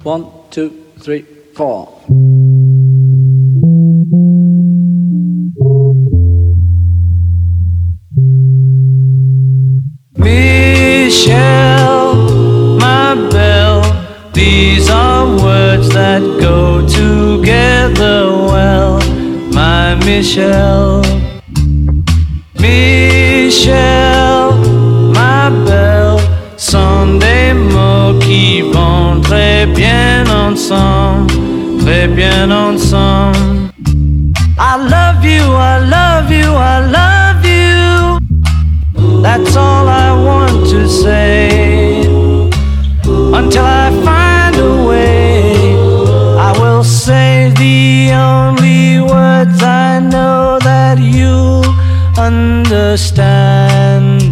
1, 2, 3, 4. Michelle, my belle, these are words that go together well. My Michelle, Michelle, my belle, sont des mots qui vont très bien ensemble, très bien ensemble. I love you, I love you, I love you. That's all I want to say. Until I find a way, I will say the only words I know that you'll understand.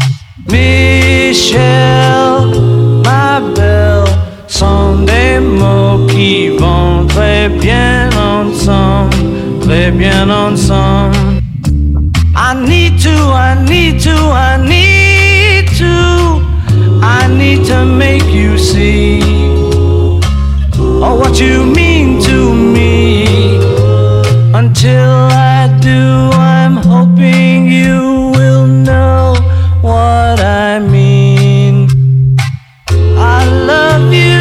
Michelle, ma belle, sont des mots qui vont très bien ensemble, très bien ensemble. I need to, I need to, I need to, I need to make you see oh, what you mean to me. Until I do, I'm hoping you will know what I mean. I love you.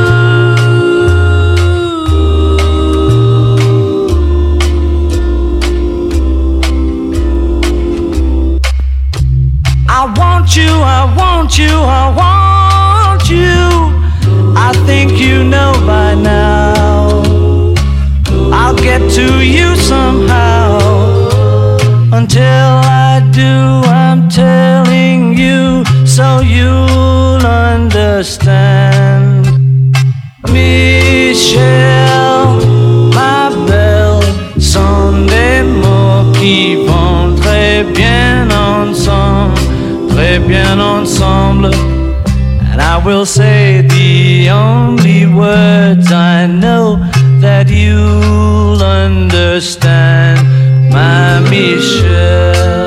I want you, I want you, I want you. I think you know by now. I'll get to you somehow. Until I do, I'm telling you so you'll understand. Michelle, ma belle, sont des mots qui vont très bien ensemble, très bien ensemble. And I will say the only words I know that you'll understand, my Michelle.